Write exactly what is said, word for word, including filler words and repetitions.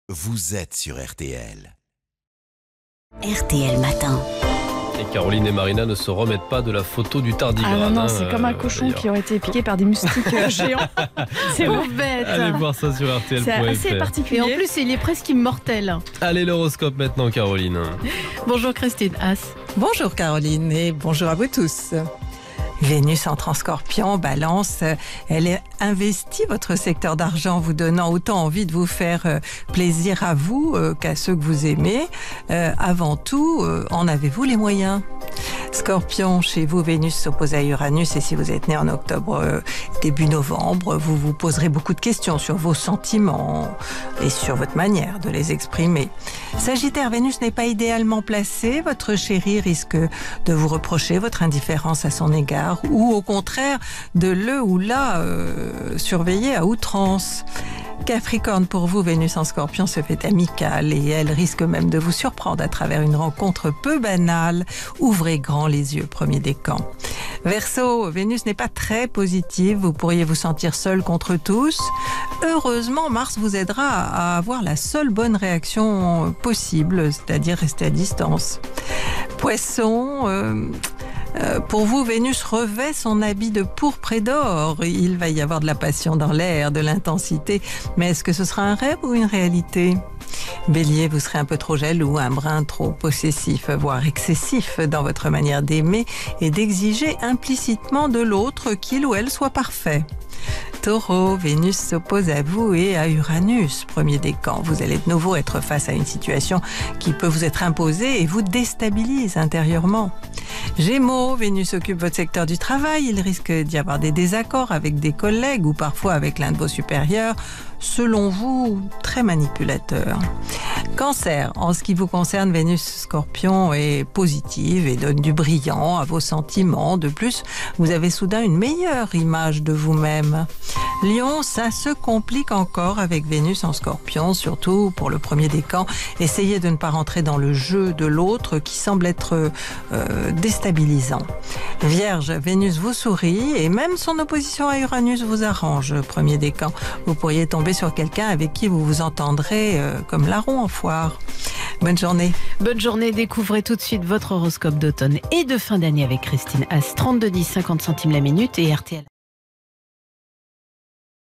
vous êtes sur R T L. R T L Matin. Et Caroline et Marina ne se remettent pas de la photo du tardigrade. Ah non, non, hein, c'est comme un euh, cochon d'ailleurs. qui aurait été piqué par des moustiques euh, géants. C'est Pauvre bon. bête. Allez voir ça sur R T L C'est point F R. assez Et particulier. en plus, il est presque immortel. Allez, l'horoscope maintenant, Caroline. Bonjour Christine Haas. Bonjour Caroline et bonjour à vous tous. Vénus entre en Scorpion, Balance, elle investit votre secteur d'argent, vous donnant autant envie de vous faire euh, plaisir à vous euh, qu'à ceux que vous aimez. Euh, avant tout, euh, en avez-vous les moyens ? Scorpion, chez vous, Vénus s'oppose à Uranus et si vous êtes né en octobre, euh, début novembre, vous vous poserez beaucoup de questions sur vos sentiments et sur votre manière de les exprimer. Sagittaire, Vénus n'est pas idéalement placée, votre chéri risque de vous reprocher votre indifférence à son égard ou au contraire de le ou la euh, surveiller à outrance. Capricorne, pour vous, Vénus en Scorpion se fait amicale et elle risque même de vous surprendre à travers une rencontre peu banale. Ouvrez grand les yeux, premier décan. Verseau, Vénus n'est pas très positive, vous pourriez vous sentir seul contre tous. Heureusement, Mars vous aidera à avoir la seule bonne réaction possible, c'est-à-dire rester à distance. Poisson, euh, Euh, pour vous, Vénus revêt son habit de pourpre et d'or. Il va y avoir de la passion dans l'air, de l'intensité. Mais est-ce que ce sera un rêve ou une réalité ? Bélier, vous serez un peu trop jaloux, un brin trop possessif, voire excessif dans votre manière d'aimer et d'exiger implicitement de l'autre qu'il ou elle soit parfait. Taureau, Vénus s'oppose à vous et à Uranus, premier décan. Vous allez de nouveau être face à une situation qui peut vous être imposée et vous déstabilise intérieurement. Gémeaux, Vénus occupe votre secteur du travail. Il risque d'y avoir des désaccords avec des collègues ou parfois avec l'un de vos supérieurs, selon vous, très manipulateur. Cancer, en ce qui vous concerne, Vénus Scorpion est positive et donne du brillant à vos sentiments. De plus, vous avez soudain une meilleure image de vous-même. Lion, ça se complique encore avec Vénus en Scorpion, surtout pour le premier décan. Essayez de ne pas rentrer dans le jeu de l'autre qui semble être euh, déstabilisant. Vierge, Vénus vous sourit et même son opposition à Uranus vous arrange, premier décan. Vous pourriez tomber sur quelqu'un avec qui vous vous entendrez euh, comme larron en foire. Bonne journée. Bonne journée, découvrez tout de suite votre horoscope d'automne et de fin d'année avec Christine Haas. trente-deux dix, cinquante centimes la minute et R T L.